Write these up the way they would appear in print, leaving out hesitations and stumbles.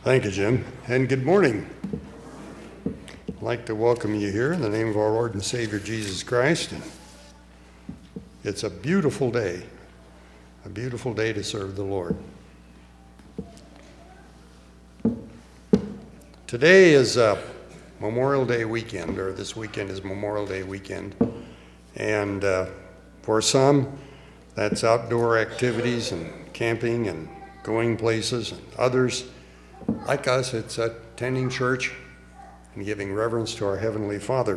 Thank you, Jim, and good morning. I'd like to welcome you here in the name of our Lord and Savior Jesus Christ. And it's a beautiful day to serve the Lord. Today is Memorial Day weekend, or this weekend is Memorial Day weekend. And for some, that's outdoor activities and camping and going places. And others, like us, it's attending church and giving reverence to our Heavenly Father.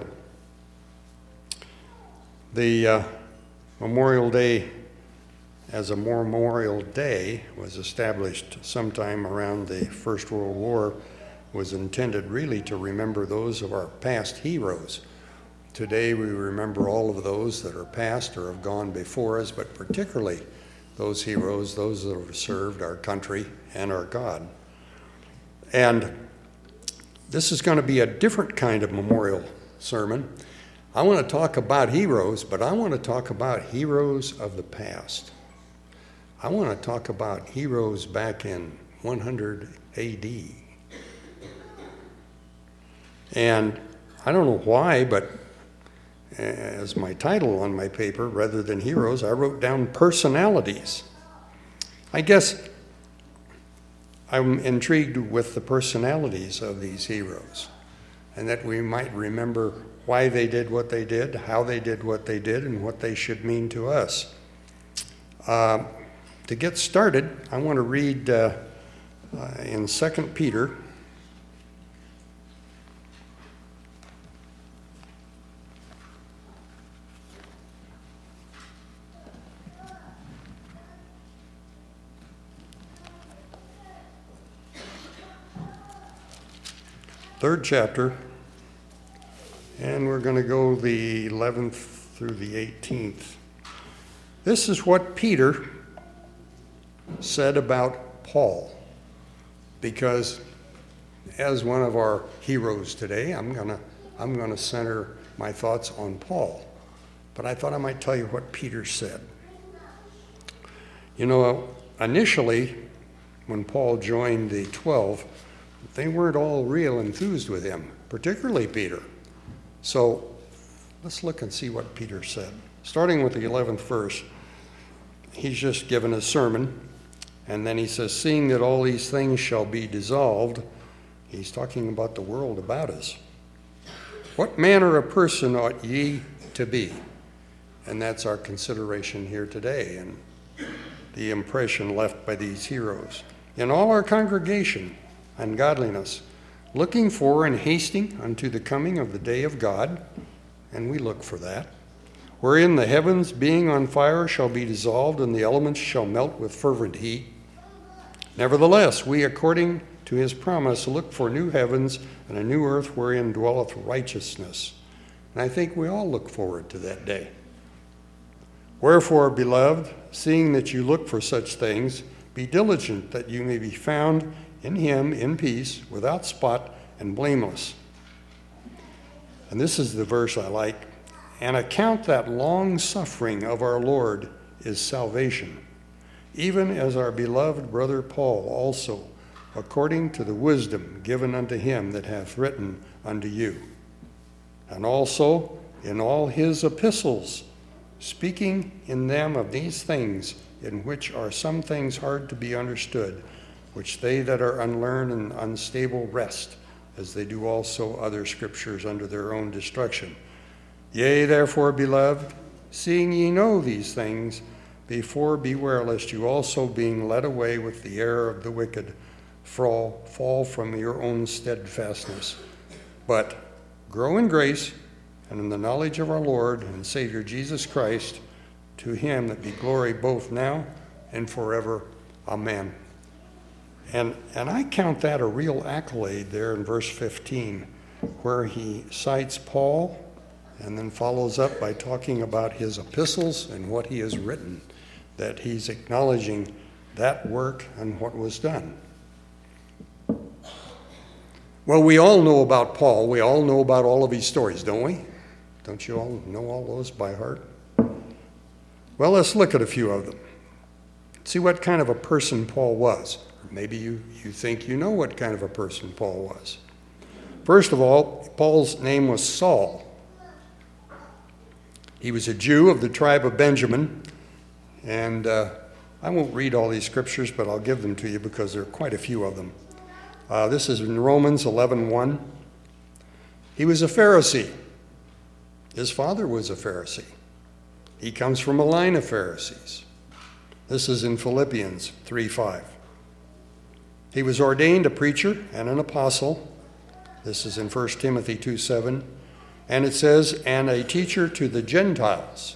The Memorial Day as a Memorial Day was established sometime around the First World War, was intended really to remember those of our past heroes. Today we remember all of those that are past or have gone before us, but particularly those heroes, those that have served our country and our God. And this is going to be a different kind of memorial sermon. I want to talk about heroes, but I want to talk about heroes of the past. I want to talk about heroes back in 100 AD. And I don't know why, but as my title on my paper, rather than heroes, I wrote down personalities. I guess I'm intrigued with the personalities of these heroes, and that we might remember why they did what they did, how they did what they did, and what they should mean to us. To get started, I want to read in 2 Peter. Third chapter, and we're going to go the 11th through the 18th. This is what Peter said about Paul, because as one of our heroes today, I'm going to center my thoughts on Paul. But I thought I might tell you what Peter said. You know, initially, when Paul joined the 12, they weren't all real enthused with him, particularly Peter. So let's look and see what Peter said. Starting with the 11th verse, he's just given a sermon, and then he says, seeing that all these things shall be dissolved, he's talking about the world about us. What manner of person ought ye to be? And that's our consideration here today, and the impression left by these heroes. In all our congregation and godliness, looking for and hasting unto the coming of the day of God, and we look for that, wherein the heavens being on fire shall be dissolved, and the elements shall melt with fervent heat. Nevertheless, we according to his promise look for new heavens and a new earth wherein dwelleth righteousness. And I think we all look forward to that day. Wherefore, beloved, seeing that you look for such things, be diligent that you may be found in him in peace, without spot and blameless. And this is the verse I like. And account that long suffering of our Lord is salvation, even as our beloved brother Paul also, according to the wisdom given unto him that hath written unto you. And also in all his epistles, speaking in them of these things, in which are some things hard to be understood, which they that are unlearned and unstable wrest, as they do also other scriptures under their own destruction. Yea, therefore, beloved, seeing ye know these things, before beware lest you also, being led away with the error of the wicked, fall from your own steadfastness. But grow in grace and in the knowledge of our Lord and Savior Jesus Christ. To him that be glory both now and forever. Amen. And I count that a real accolade there in verse 15, where he cites Paul and then follows up by talking about his epistles and what he has written, that he's acknowledging that work and what was done. Well, we all know about Paul. We all know about all of his stories, don't we? Don't you all know all those by heart? Well, let's look at a few of them. See what kind of a person Paul was. Maybe you think you know what kind of a person Paul was. First of all, Paul's name was Saul. He was a Jew of the tribe of Benjamin, and I won't read all these scriptures, but I'll give them to you because there are quite a few of them. This is in Romans 11:1. He was a Pharisee. His father was a Pharisee. He comes from a line of Pharisees. This is in Philippians 3:5. He was ordained a preacher and an apostle. This is in 1 Timothy 2:7. And it says, and a teacher to the Gentiles.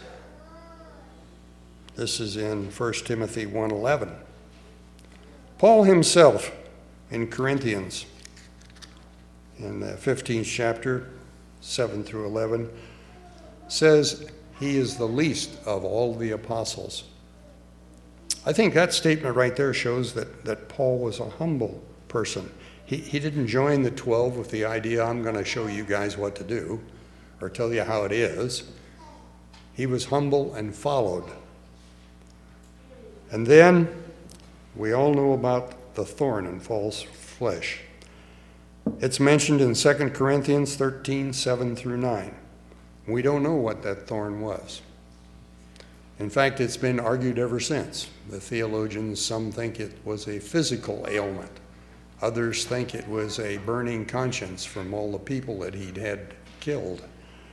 This is in 1 Timothy 1:11. Paul himself in Corinthians, in the 15th chapter, 7 through 11, says he is the least of all the apostles. I think that statement right there shows that Paul was a humble person. He didn't join the 12 with the idea, I'm going to show you guys what to do or tell you how it is. He was humble and followed. And then we all know about the thorn in Paul's flesh. It's mentioned in 2 Corinthians 13:7 through 9. We don't know what that thorn was. In fact, it's been argued ever since. The theologians, some think it was a physical ailment. Others think it was a burning conscience from all the people that he'd had killed.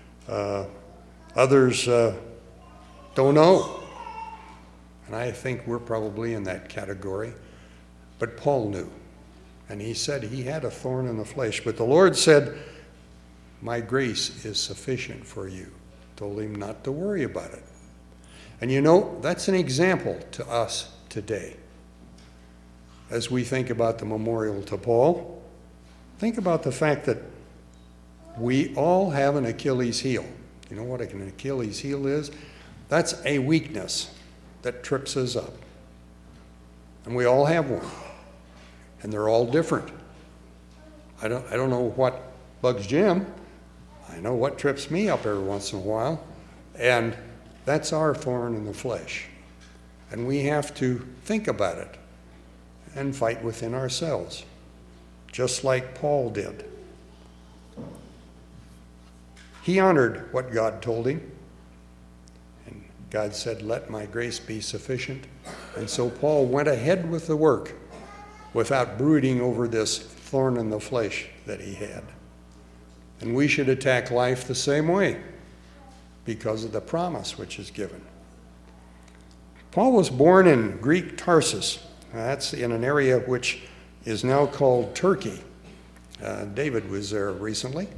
Others don't know. And I think we're probably in that category. But Paul knew. And he said he had a thorn in the flesh. But the Lord said, my grace is sufficient for you. Told him not to worry about it. And you know, that's an example to us today. As we think about the memorial to Paul, think about the fact that we all have an Achilles heel. You know what an Achilles heel is? That's a weakness that trips us up. And we all have one. And they're all different. I don't know what bugs Jim. I know what trips me up every once in a while. And that's our thorn in the flesh. And we have to think about it and fight within ourselves, just like Paul did. He honored what God told him. And God said, let my grace be sufficient. And so Paul went ahead with the work without brooding over this thorn in the flesh that he had. And we should attack life the same way because of the promise which is given. Paul was born in Greek Tarsus. That's in an area which is now called Turkey. David was there recently.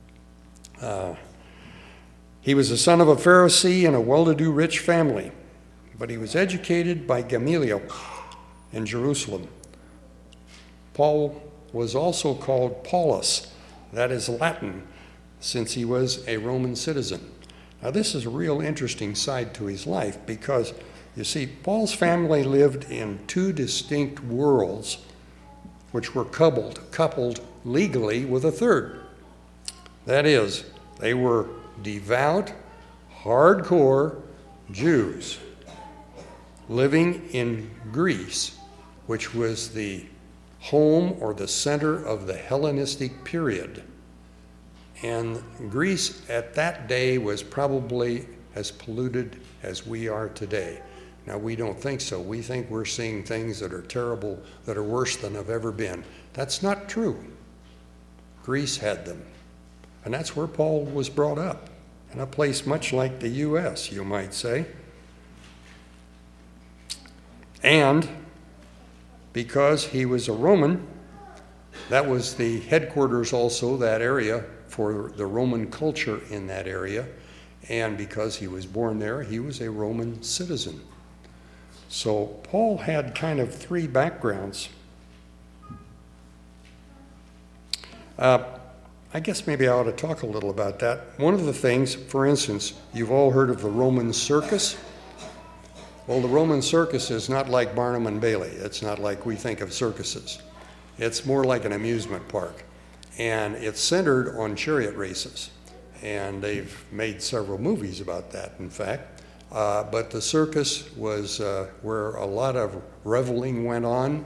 He was the son of a Pharisee in a well-to-do rich family, but he was educated by Gamaliel in Jerusalem. Paul was also called Paulus, that is Latin, since he was a Roman citizen. Now this is a real interesting side to his life because, you see, Paul's family lived in two distinct worlds which were coupled legally with a third. That is, they were devout, hardcore Jews living in Greece, which was the home or the center of the Hellenistic period. And Greece at that day was probably as polluted as we are today. Now, we don't think so. We think we're seeing things that are terrible, that are worse than have ever been. That's not true. Greece had them. And that's where Paul was brought up, in a place much like the U.S., you might say. And because he was a Roman, that was the headquarters also, that area, for the Roman culture in that area. And because he was born there, he was a Roman citizen. So Paul had kind of three backgrounds. I guess maybe I ought to talk a little about that. One of the things, for instance, you've all heard of the Roman circus. Well, the Roman circus is not like Barnum and Bailey. It's not like we think of circuses. It's more like an amusement park. And it's centered on chariot races. And they've made several movies about that, in fact. But the circus was where a lot of reveling went on.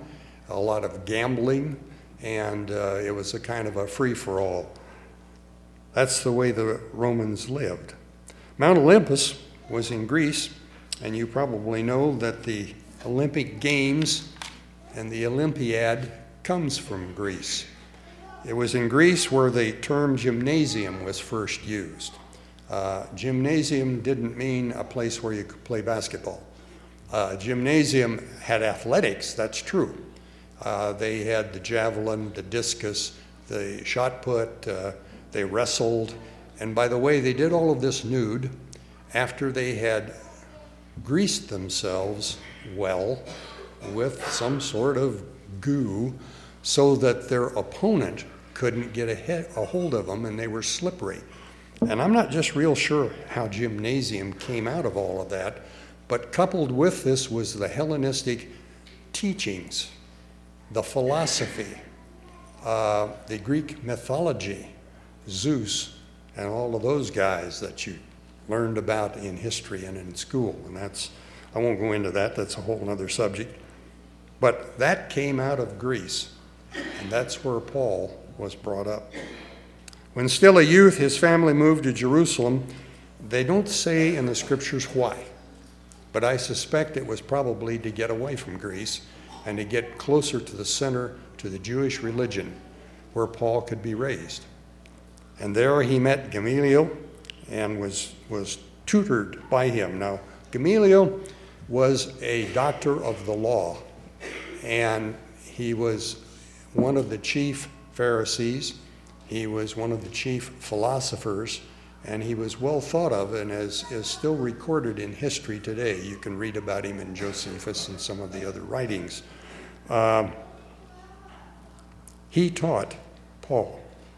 a lot of gambling, and it was a kind of a free-for-all. That's the way the Romans lived. Mount Olympus was in Greece, and you probably know that the Olympic Games and the Olympiad comes from Greece. It was in Greece where the term gymnasium was first used. Gymnasium didn't mean a place where you could play basketball. Gymnasium had athletics, that's true. They had the javelin, the discus, the shot put, they wrestled. And by the way, they did all of this nude after they had greased themselves well with some sort of goo so that their opponent couldn't get a hold of them, and they were slippery. And I'm not just real sure how gymnasium came out of all of that, but coupled with this was the Hellenistic teachings, the philosophy, the Greek mythology, Zeus, and all of those guys that you learned about in history and in school. And I won't go into that, that's a whole other subject. But that came out of Greece, and that's where Paul was brought up. When still a youth, his family moved to Jerusalem. They don't say in the scriptures why, but I suspect it was probably to get away from Greece and to get closer to the center, to the Jewish religion, where Paul could be raised. And there he met Gamaliel and was tutored by him. Now, Gamaliel was a doctor of the law, and he was one of the chief Pharisees. He was one of the chief philosophers, and he was well thought of and is still recorded in history today. You can read about him in Josephus and some of the other writings. He taught Paul.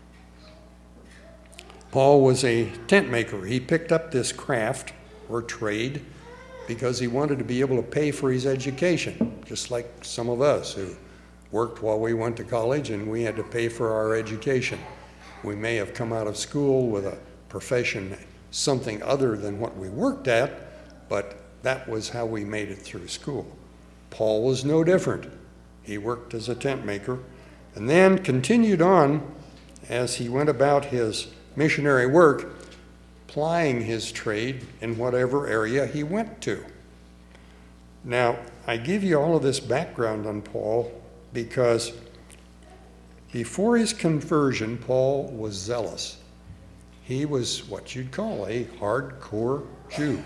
Paul was a tent maker. He picked up this craft or trade because he wanted to be able to pay for his education, just like some of us who worked while we went to college and we had to pay for our education. We may have come out of school with a profession, something other than what we worked at, but that was how we made it through school. Paul was no different. He worked as a tent maker and then continued on as he went about his missionary work, plying his trade in whatever area he went to. Now, I give you all of this background on Paul because before his conversion, Paul was zealous. He was what you'd call a hardcore Jew.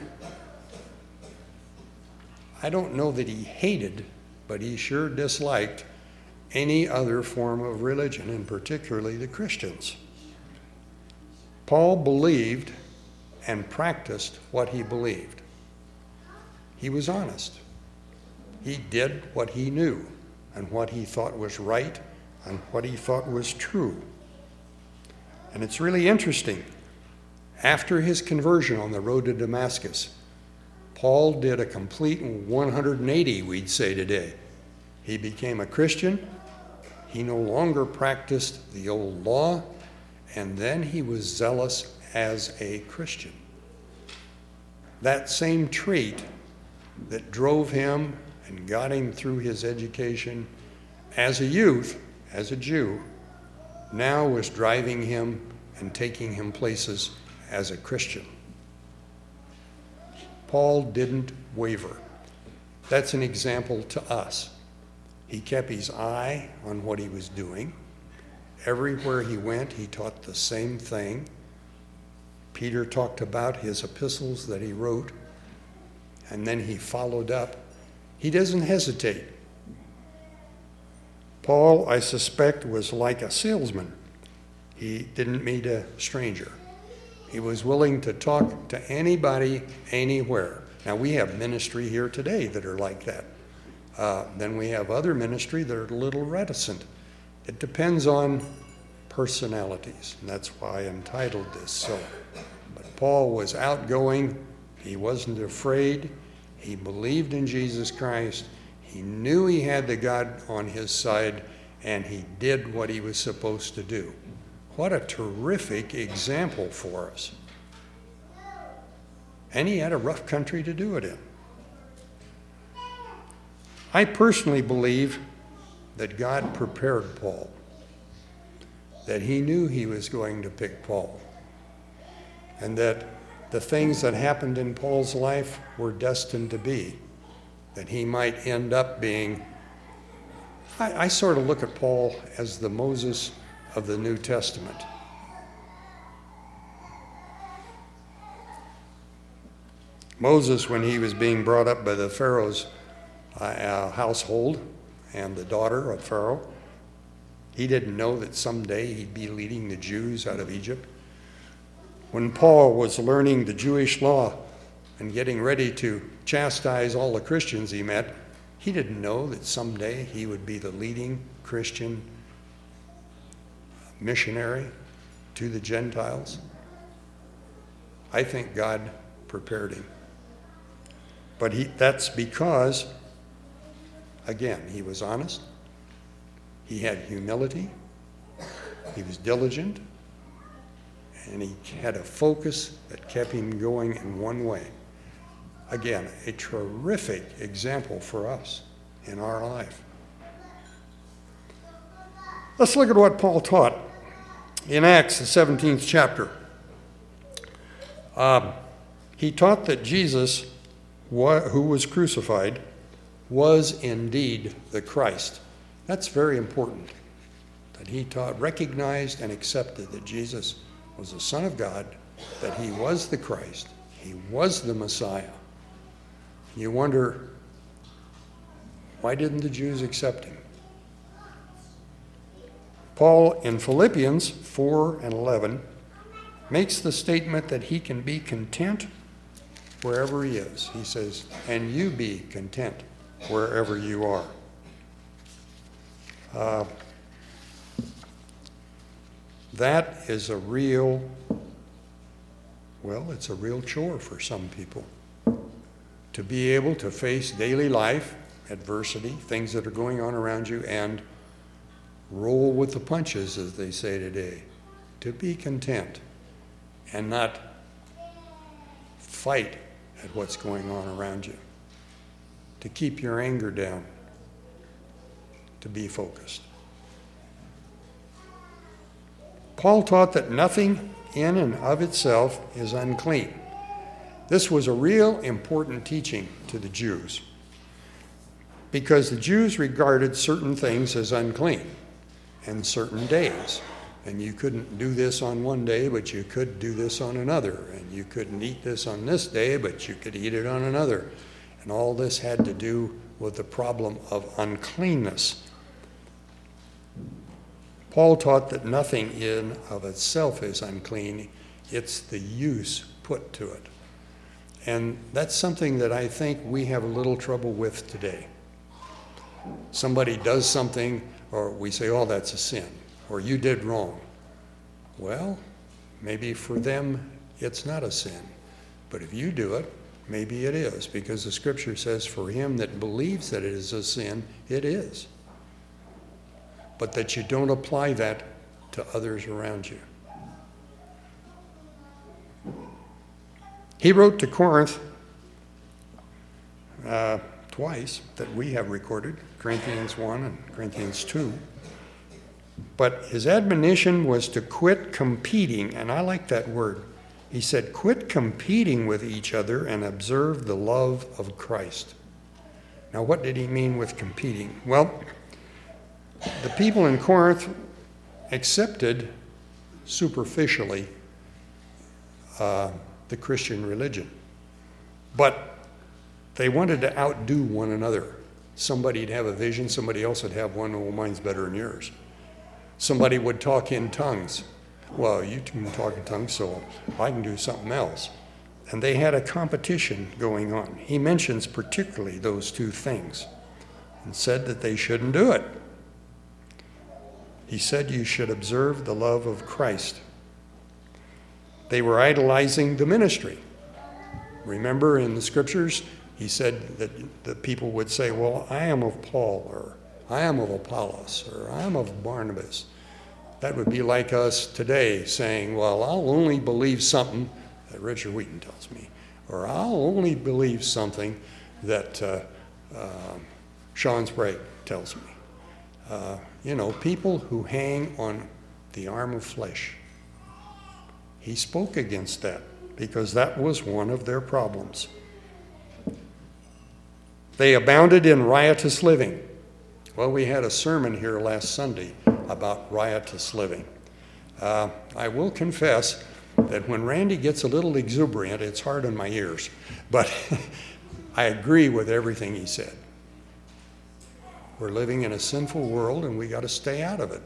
I don't know that he hated, but he sure disliked any other form of religion, and particularly the Christians. Paul believed and practiced what he believed. He was honest. He did what he knew and what he thought was right and what he thought was true. And it's really interesting. After his conversion on the road to Damascus, Paul did a complete 180, we'd say today. He became a Christian. He no longer practiced the old law, and then he was zealous as a Christian. That same trait that drove him and got him through his education as a youth, as a Jew, now was driving him and taking him places as a Christian. Paul didn't waver. That's an example to us. He kept his eye on what he was doing. Everywhere he went, he taught the same thing. Peter talked about his epistles that he wrote, and then he followed up. He doesn't hesitate. Paul, I suspect, was like a salesman. He didn't meet a stranger. He was willing to talk to anybody, anywhere. Now, we have ministry here today that are like that. Then we have other ministry that are a little reticent. It depends on personalities, and that's why I entitled this so. But Paul was outgoing. He wasn't afraid. He believed in Jesus Christ. He knew he had the God on his side, and he did what he was supposed to do. What a terrific example for us. And he had a rough country to do it in. I personally believe that God prepared Paul, that he knew he was going to pick Paul, and that the things that happened in Paul's life were destined to be, that he might end up being. I sort of look at Paul as the Moses of the New Testament. Moses, when he was being brought up by the Pharaoh's household and the daughter of Pharaoh, he didn't know that someday he'd be leading the Jews out of Egypt. When Paul was learning the Jewish law and getting ready to chastise all the Christians he met, he didn't know that someday he would be the leading Christian missionary to the Gentiles. I think God prepared him. But that's because, again, he was honest, he had humility, he was diligent, and he had a focus that kept him going in one way. Again, a terrific example for us in our life. Let's look at what Paul taught in Acts, the 17th chapter. He taught that Jesus, who was crucified, was indeed the Christ. That's very important, that he taught, recognized, and accepted that Jesus was the Son of God, that he was the Christ, he was the Messiah. You wonder, why didn't the Jews accept him? Paul in Philippians 4:11 makes the statement that he can be content wherever he is. He says, and you be content wherever you are. That is it's a real chore for some people. To be able to face daily life, adversity, things that are going on around you, and roll with the punches, as they say today. To be content and not fight at what's going on around you. To keep your anger down. To be focused. Paul taught that nothing in and of itself is unclean. This was a real important teaching to the Jews, because the Jews regarded certain things as unclean and certain days. And you couldn't do this on one day, but you could do this on another. And you couldn't eat this on this day, but you could eat it on another. And all this had to do with the problem of uncleanness. Paul taught that nothing in of itself is unclean. It's the use put to it. And that's something that I think we have a little trouble with today. Somebody does something, or we say, oh, that's a sin, or you did wrong. Well, maybe for them it's not a sin. But if you do it, maybe it is, because the scripture says for him that believes that it is a sin, it is. But that you don't apply that to others around you. He wrote to Corinth twice that we have recorded, Corinthians 1 and Corinthians 2. But his admonition was to quit competing, and I like that word. He said, quit competing with each other and observe the love of Christ. Now, what did he mean with competing? Well, the people in Corinth accepted superficially the Christian religion. But they wanted to outdo one another. Somebody'd have a vision, somebody else would have one, oh, mine's better than yours. Somebody would talk in tongues. Well, you can talk in tongues, so I can do something else. And they had a competition going on. He mentions particularly those two things and said that they shouldn't do it. He said you should observe the love of Christ. They were idolizing the ministry. Remember in the scriptures, he said that the people would say, well, I am of Paul, or I am of Apollos, or I am of Barnabas. That would be like us today saying, well, I'll only believe something that Richard Wheaton tells me, or I'll only believe something that Sean Sprague tells me. People who hang on the arm of flesh. He spoke against that because that was one of their problems. They abounded in riotous living. Well, we had a sermon here last Sunday about riotous living. I will confess that when Randy gets a little exuberant, it's hard on my ears. But I agree with everything he said. We're living in a sinful world, and we got to stay out of it.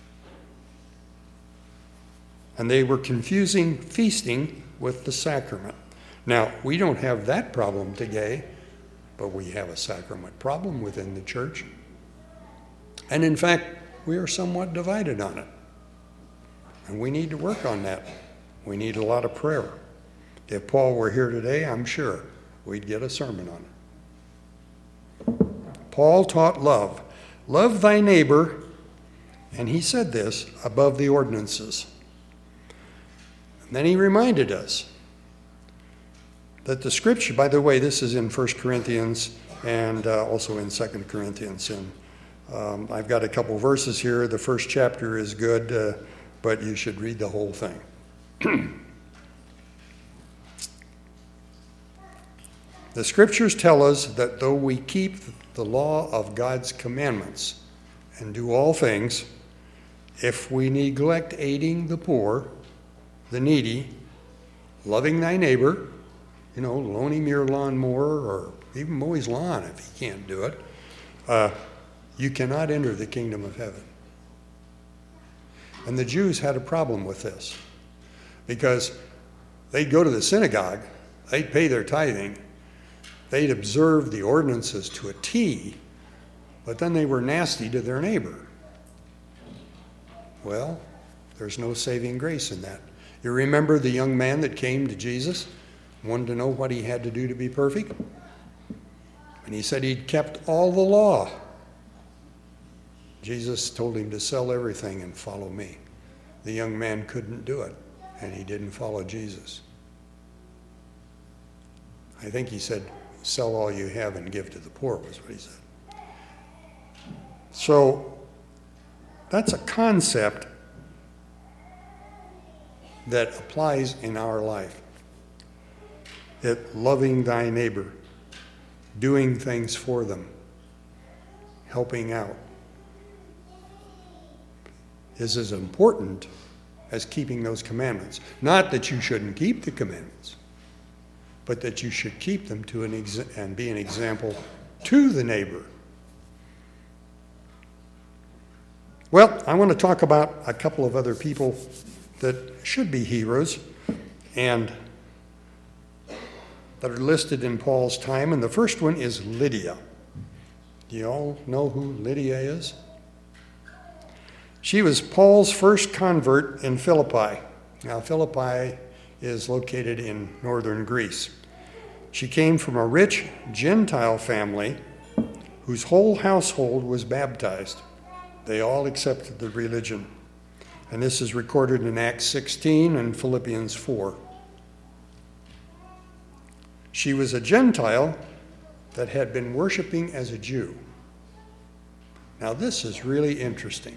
And they were confusing feasting with the sacrament. Now, we don't have that problem today, but we have a sacrament problem within the church. And in fact, we are somewhat divided on it. And we need to work on that. We need a lot of prayer. If Paul were here today, I'm sure we'd get a sermon on it. Paul taught love. Love thy neighbor, and he said this, above the ordinances. And then he reminded us that the scripture, by the way, this is in 1 Corinthians and also in 2 Corinthians. And I've got a couple verses here. The first chapter is good, but you should read the whole thing. The scriptures tell us that though we keep the law of God's commandments and do all things, if we neglect aiding the poor, the needy, loving thy neighbor, loan him your lawnmower or even mow his lawn if he can't do it, you cannot enter the kingdom of heaven. And the Jews had a problem with this because they'd go to the synagogue, they'd pay their tithing, they'd observe the ordinances to a T, but then they were nasty to their neighbor. Well, there's no saving grace in that. You remember the young man that came to Jesus, wanted to know what he had to do to be perfect? And he said he'd kept all the law. Jesus told him to sell everything and follow me. The young man couldn't do it, and he didn't follow Jesus. I think he said, sell all you have and give to the poor, was what he said. So that's a concept that applies in our life. Loving thy neighbor, doing things for them, helping out, is as important as keeping those commandments. Not that you shouldn't keep the commandments, but that you should keep them and be an example to the neighbor. Well, I want to talk about a couple of other people that should be heroes and that are listed in Paul's time, and the first one is Lydia. Do you all know who Lydia is? She was Paul's first convert in Philippi. Now, Philippi is located in northern Greece. She came from a rich Gentile family whose whole household was baptized. They all accepted the religion. And this is recorded in Acts 16 and Philippians 4. She was a Gentile that had been worshiping as a Jew. Now, this is really interesting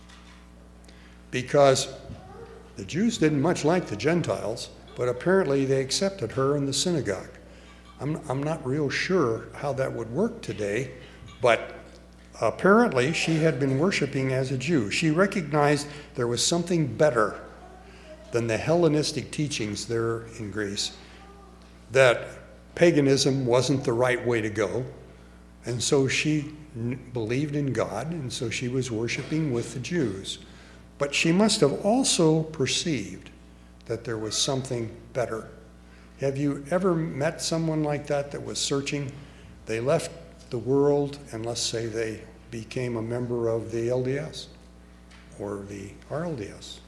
because the Jews didn't much like the Gentiles, but apparently they accepted her in the synagogue. I'm not real sure how that would work today, but apparently she had been worshiping as a Jew. She recognized there was something better than the Hellenistic teachings there in Greece, that paganism wasn't the right way to go, and so she believed in God, and so she was worshiping with the Jews. But she must have also perceived that there was something better. Have you ever met someone like that was searching? They left the world, and let's say they became a member of the LDS or the RLDS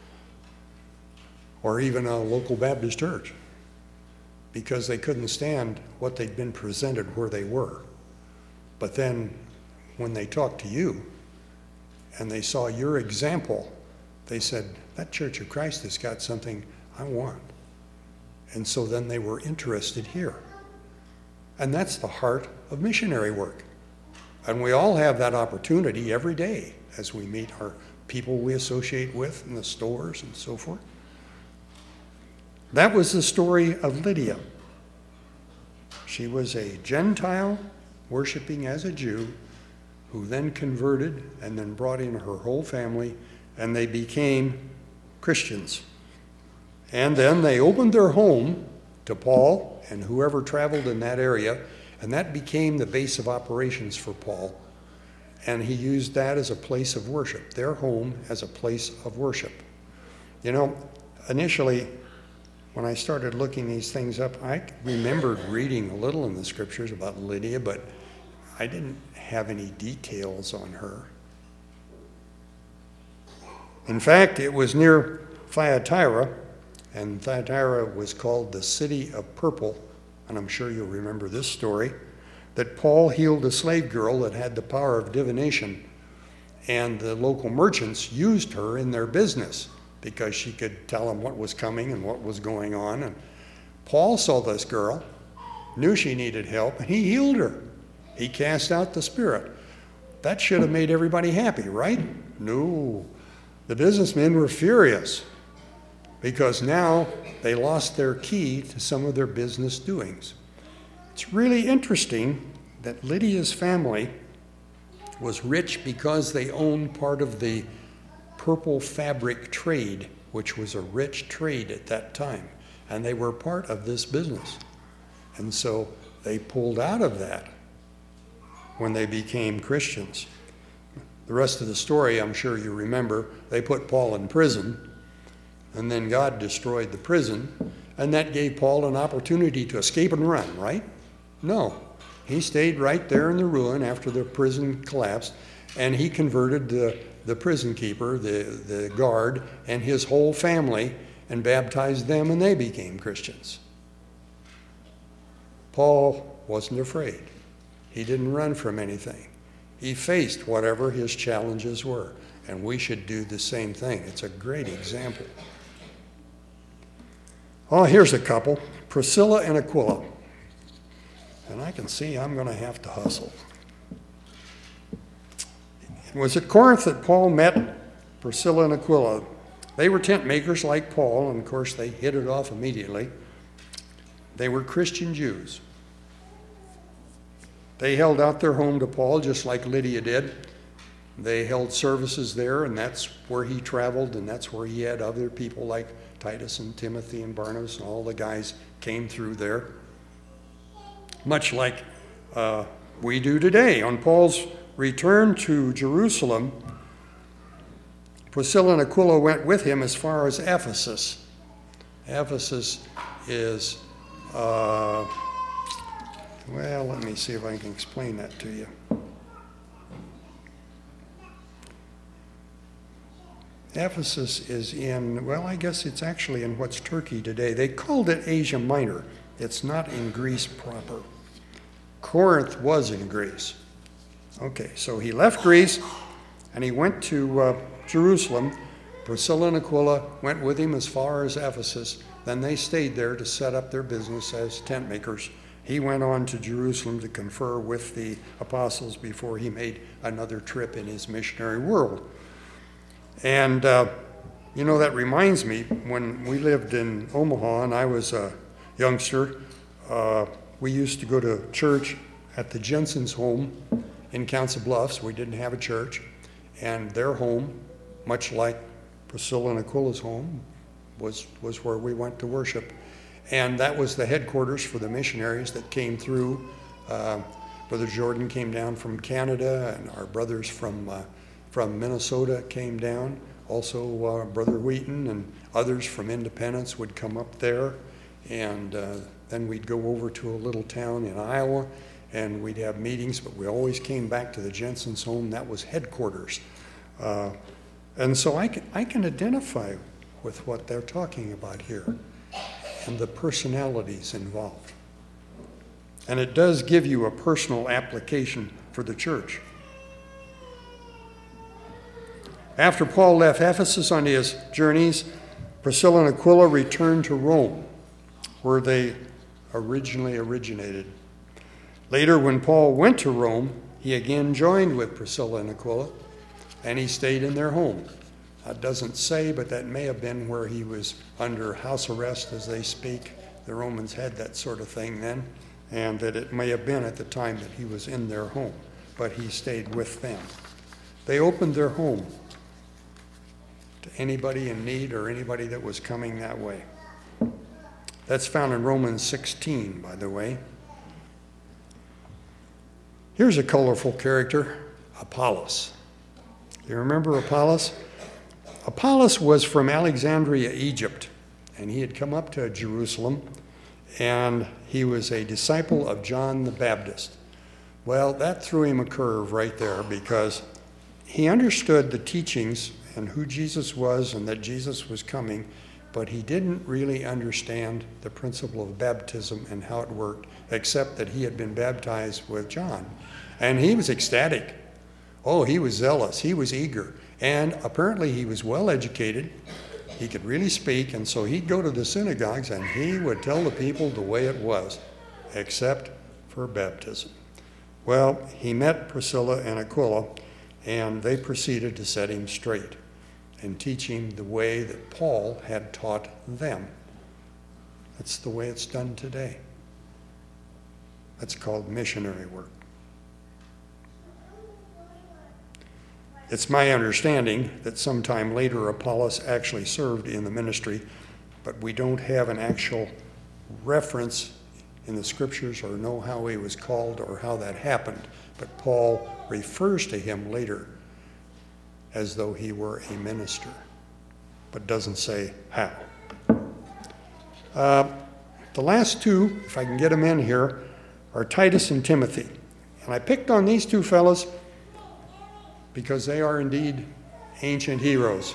or even a local Baptist church because they couldn't stand what they'd been presented where they were. But then when they talked to you and they saw your example, they said, that Church of Christ has got something I want. And so then they were interested here. And that's the heart of missionary work. And we all have that opportunity every day as we meet our people we associate with in the stores and so forth. That was the story of Lydia. She was a Gentile worshiping as a Jew who then converted and then brought in her whole family, and they became Christians. And then they opened their home to Paul and whoever traveled in that area, and that became the base of operations for Paul. And he used that as a place of worship, their home as a place of worship. You know, initially, when I started looking these things up, I remembered reading a little in the scriptures about Lydia, but I didn't have any details on her. In fact, it was near Thyatira, and Thyatira was called the City of Purple, and I'm sure you'll remember this story, that Paul healed a slave girl that had the power of divination, and the local merchants used her in their business because she could tell them what was coming and what was going on. And Paul saw this girl, knew she needed help, and he healed her. He cast out the spirit. That should have made everybody happy, right? No. The businessmen were furious because now they lost their key to some of their business doings. It's really interesting that Lydia's family was rich because they owned part of the purple fabric trade, which was a rich trade at that time. And they were part of this business. And so they pulled out of that when they became Christians. The rest of the story, I'm sure you remember, they put Paul in prison, and then God destroyed the prison, and that gave Paul an opportunity to escape and run, right? No. He stayed right there in the ruin after the prison collapsed, and he converted the prison keeper, the guard, and his whole family, and baptized them, and they became Christians. Paul wasn't afraid. He didn't run from anything. He faced whatever his challenges were, and we should do the same thing. It's a great example. Oh, here's a couple, Priscilla and Aquila. And I can see I'm going to have to hustle. It was at Corinth that Paul met Priscilla and Aquila. They were tent makers like Paul, and of course they hit it off immediately. They were Christian Jews. They held out their home to Paul just like Lydia did. They held services there, and that's where he traveled, and that's where he had other people like Titus and Timothy and Barnabas, and all the guys came through there. Much like we do today. On Paul's return to Jerusalem, Priscilla and Aquila went with him as far as Ephesus. Ephesus is, well, let me see if I can explain that to you. Ephesus is in, well, I guess it's actually in what's Turkey today. They called it Asia Minor. It's not in Greece proper. Corinth was in Greece. Okay, so he left Greece and he went to Jerusalem. Priscilla and Aquila went with him as far as Ephesus. Then they stayed there to set up their business as tent makers. He went on to Jerusalem to confer with the apostles before he made another trip in his missionary world. And, you know, that reminds me, when we lived in Omaha and I was a youngster, we used to go to church at the Jensen's home in Council Bluffs. We didn't have a church. And their home, much like Priscilla and Aquila's home, was where we went to worship. And that was the headquarters for the missionaries that came through. Brother Jordan came down from Canada, and our brothers from Minnesota came down. Also, Brother Wheaton and others from Independence would come up there. And then we'd go over to a little town in Iowa, and we'd have meetings, but we always came back to the Jensen's home. That was headquarters. And so I can identify with what they're talking about here and the personalities involved. And it does give you a personal application for the church. After Paul left Ephesus on his journeys, Priscilla and Aquila returned to Rome, where they originally originated. Later, when Paul went to Rome, he again joined with Priscilla and Aquila, and he stayed in their home. It doesn't say, but that may have been where he was under house arrest, as they speak. The Romans had that sort of thing then, and that it may have been at the time that he was in their home, but he stayed with them. They opened their home to anybody in need or anybody that was coming that way. That's found in Romans 16, by the way. Here's a colorful character, Apollos. You remember Apollos? Apollos was from Alexandria, Egypt, and he had come up to Jerusalem, and he was a disciple of John the Baptist. Well, that threw him a curve right there, because he understood the teachings and who Jesus was and that Jesus was coming, but he didn't really understand the principle of baptism and how it worked, except that he had been baptized with John. And he was ecstatic. Oh, he was zealous. He was eager. And apparently he was well educated. He could really speak, and so he'd go to the synagogues and he would tell the people the way it was, except for baptism. Well, he met Priscilla and Aquila, and they proceeded to set him straight and teach him the way that Paul had taught them. That's the way it's done today. That's called missionary work. It's my understanding that sometime later Apollos actually served in the ministry, but we don't have an actual reference in the scriptures or know how he was called or how that happened. But Paul refers to him later as though he were a minister, but doesn't say how. The last two, if I can get them in here, are Titus and Timothy. And I picked on these two fellows because they are indeed ancient heroes.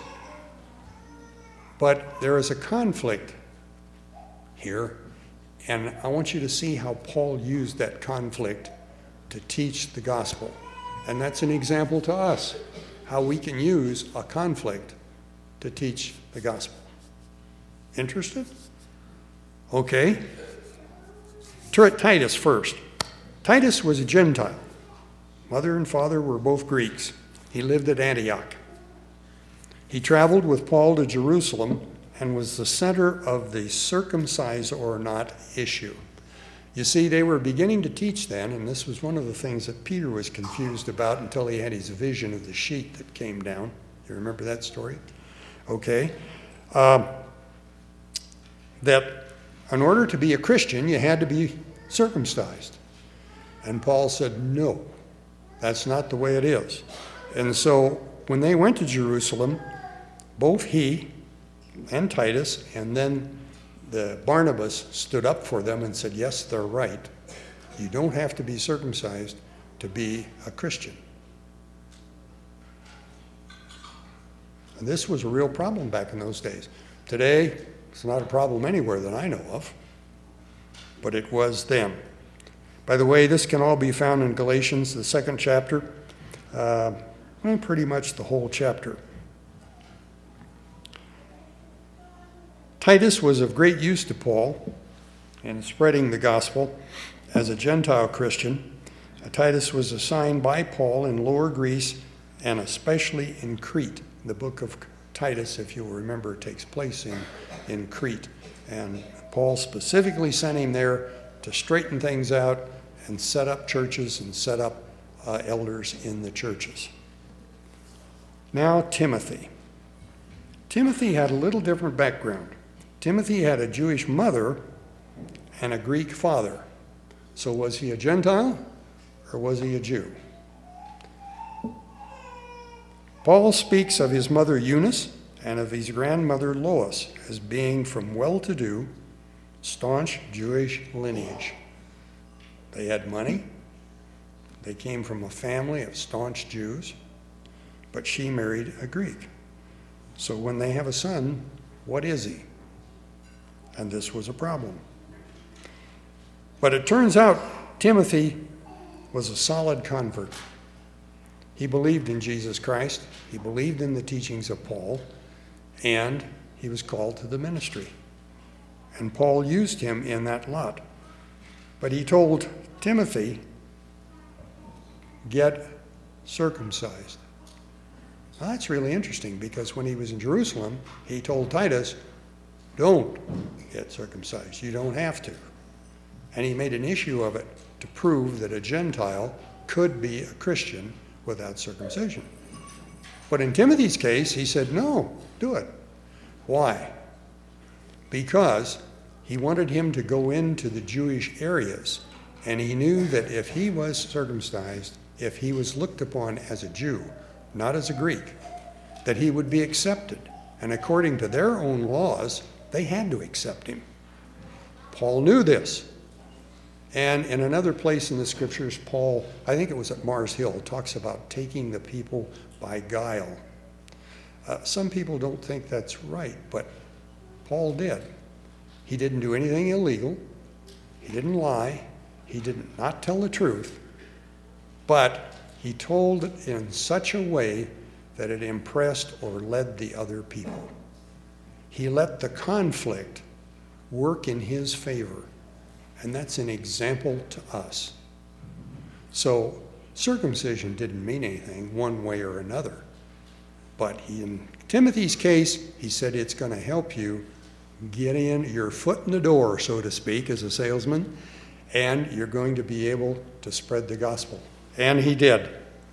But there is a conflict here, and I want you to see how Paul used that conflict to teach the gospel. And that's an example to us, how we can use a conflict to teach the gospel. Interested? Okay. Titus first. Titus was a Gentile. Mother and father were both Greeks. He lived at Antioch. He traveled with Paul to Jerusalem and was the center of the circumcised or not issue. You see, they were beginning to teach then, and this was one of the things that Peter was confused about until he had his vision of the sheet that came down. You remember that story? Okay. That in order to be a Christian, you had to be circumcised. And Paul said, no, that's not the way it is. And so when they went to Jerusalem, both he and Titus, and then the Barnabas stood up for them and said, yes, they're right. You don't have to be circumcised to be a Christian. And this was a real problem back in those days. Today, it's not a problem anywhere that I know of, but it was then. By the way, this can all be found in Galatians, the 2nd chapter, pretty much the whole chapter. Titus was of great use to Paul in spreading the gospel as a Gentile Christian. Titus was assigned by Paul in Lower Greece and especially in Crete. The book of Titus, if you'll remember, takes place in Crete. And Paul specifically sent him there to straighten things out and set up churches and set up elders in the churches. Now, Timothy. Timothy had a little different background. Timothy had a Jewish mother and a Greek father. So was he a Gentile or was he a Jew? Paul speaks of his mother Eunice and of his grandmother Lois as being from well-to-do, staunch Jewish lineage. They had money. They came from a family of staunch Jews, but she married a Greek. So when they have a son, what is he? And this was a problem. But it turns out Timothy was a solid convert. He believed in Jesus Christ. He believed in the teachings of Paul, and he was called to the ministry. And Paul used him in that lot. But he told Timothy, get circumcised. Now, that's really interesting because when he was in Jerusalem, he told Titus, don't get circumcised. You don't have to. And he made an issue of it to prove that a Gentile could be a Christian without circumcision. But in Timothy's case, he said, no, do it. Why? Because he wanted him to go into the Jewish areas, and he knew that if he was circumcised, if he was looked upon as a Jew, not as a Greek, that he would be accepted. And according to their own laws, they had to accept him. Paul knew this. And in another place in the scriptures, Paul, I think it was at Mars Hill, talks about taking the people by guile. Some people don't think that's right, but Paul did. He didn't do anything illegal. He didn't lie. He did not tell the truth. But he told it in such a way that it impressed or led the other people. He let the conflict work in his favor. And that's an example to us. So circumcision didn't mean anything one way or another. But in Timothy's case, he said it's going to help you get in your foot in the door, so to speak, as a salesman, and you're going to be able to spread the gospel. And he did.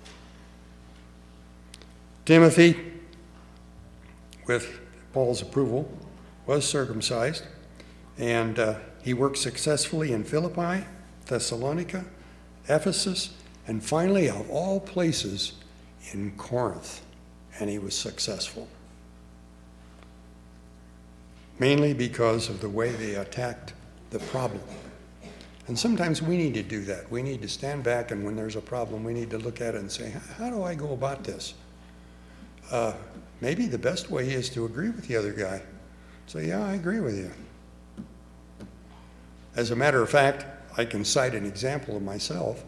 Timothy, with Paul's approval, was circumcised, and he worked successfully in Philippi, Thessalonica, Ephesus, and finally, of all places, in Corinth. And he was successful. Mainly because of the way they attacked the problem. And sometimes we need to do that. We need to stand back, and when there's a problem, we need to look at it and say, how do I go about this? Maybe the best way is to agree with the other guy. Say, yeah, I agree with you. As a matter of fact, I can cite an example of myself.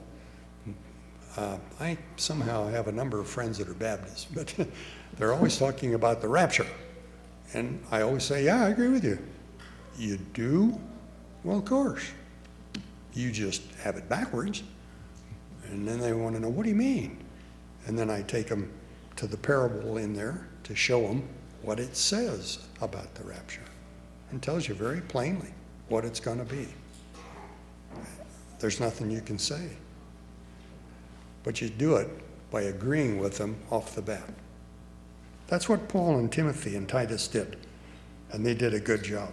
I somehow have a number of friends that are Baptists, but they're always talking about the rapture. And I always say, yeah, I agree with you. You do? Well, of course. You just have it backwards. And then they want to know, what do you mean? And then I take them to the parable in there to show them what it says about the rapture. And tells you very plainly what it's going to be. There's nothing you can say. But you do it by agreeing with them off the bat. That's what Paul and Timothy and Titus did, and they did a good job.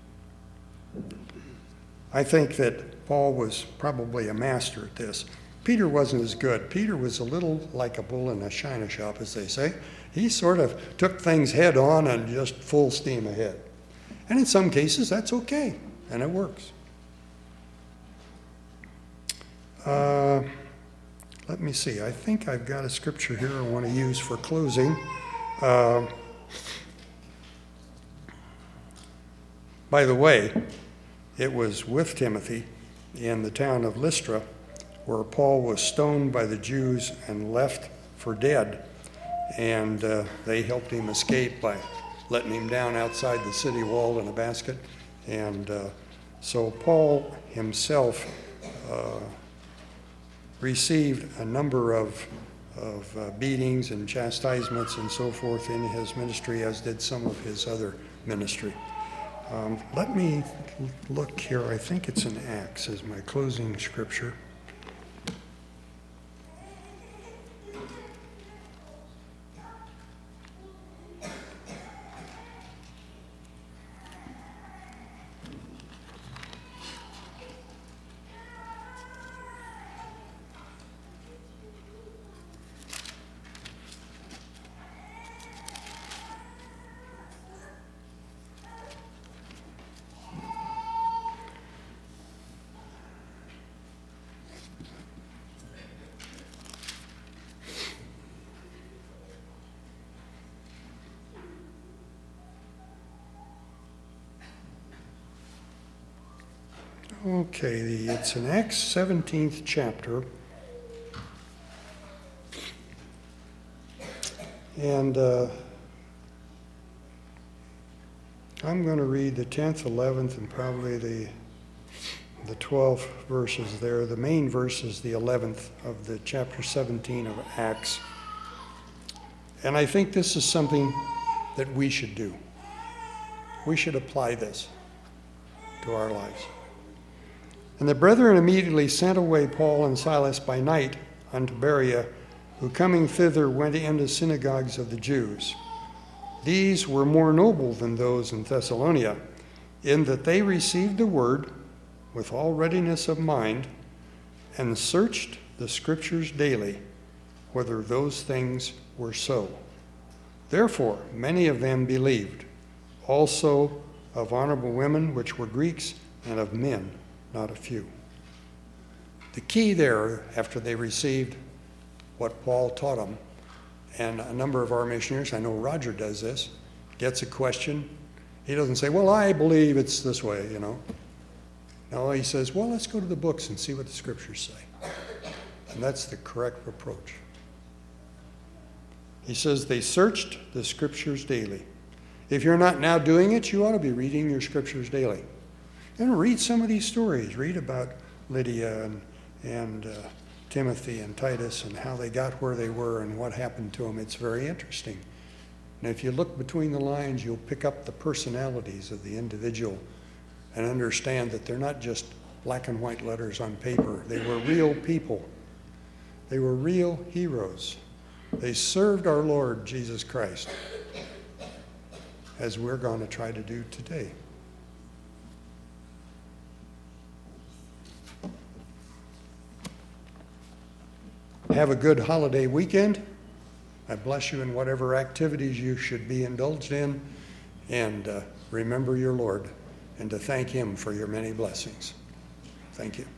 I think that Paul was probably a master at this. Peter wasn't as good. Peter was a little like a bull in a china shop, as they say. He sort of took things head on and just full steam ahead. And in some cases, that's okay, and it works. Let me see. I think I've got a scripture here I want to use for closing. By the way, it was with Timothy in the town of Lystra where Paul was stoned by the Jews and left for dead. And they helped him escape by letting him down outside the city wall in a basket. And so Paul himself received a number of beatings and chastisements and so forth in his ministry, as did some of his other ministry. Let me look here. I think it's in Acts as my closing scripture. Okay, it's in Acts 17th chapter. And I'm going to read the 10th, 11th, and probably the the 12 verses there. The main verse is the 11th of the chapter 17 of Acts. And I think this is something that we should do. We should apply this to our lives. And the brethren immediately sent away Paul and Silas by night unto Berea, who coming thither went into synagogues of the Jews. These were more noble than those in Thessalonica, in that they received the word with all readiness of mind, and searched the Scriptures daily, whether those things were so. Therefore many of them believed, also of honorable women which were Greeks, and of men not a few. The key there, after they received what Paul taught them, and a number of our missionaries, I know Roger does this, gets a question. He doesn't say, well, I believe it's this way, you know. No, he says, well, let's go to the books and see what the Scriptures say. And that's the correct approach. He says they searched the Scriptures daily. If you're not now doing it, you ought to be reading your Scriptures daily. And read some of these stories. Read about Lydia and Timothy and Titus and how they got where they were and what happened to them. It's very interesting. And if you look between the lines, you'll pick up the personalities of the individual and understand that they're not just black and white letters on paper. They were real people. They were real heroes. They served our Lord Jesus Christ, as we're going to try to do today. Have a good holiday weekend. I bless you in whatever activities you should be indulged in. And remember your Lord and to thank Him for your many blessings. Thank you.